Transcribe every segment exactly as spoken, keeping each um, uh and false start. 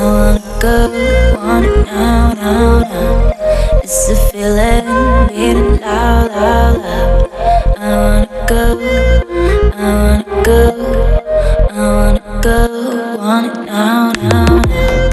wanna go, want it now, now, now. It's a feeling beating loud, loud, loud. I wanna go, I wanna go, I wanna go, want it now, now, now.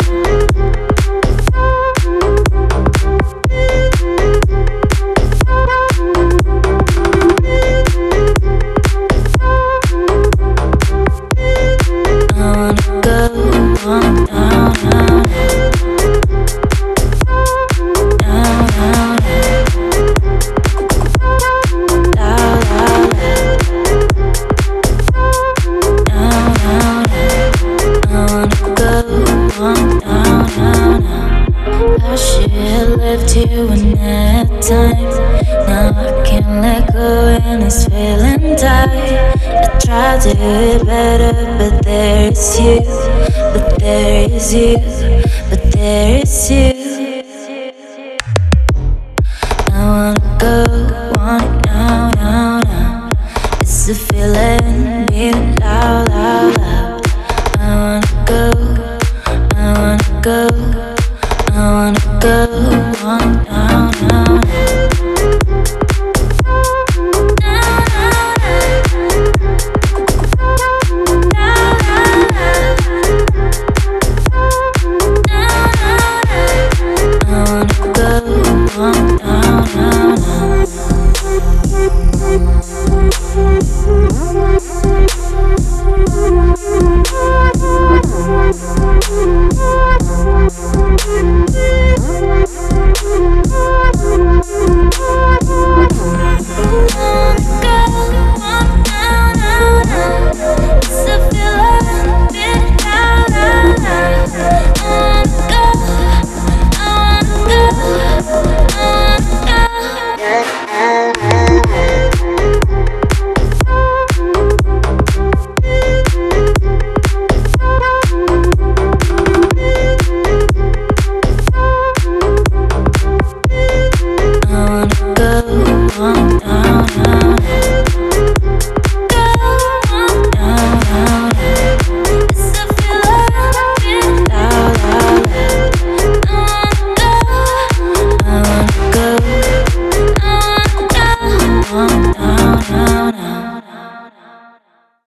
I should left you in that time. Now I can't let go and it's feeling tight. I try to do it better, but there is you, but there is you, but there is you.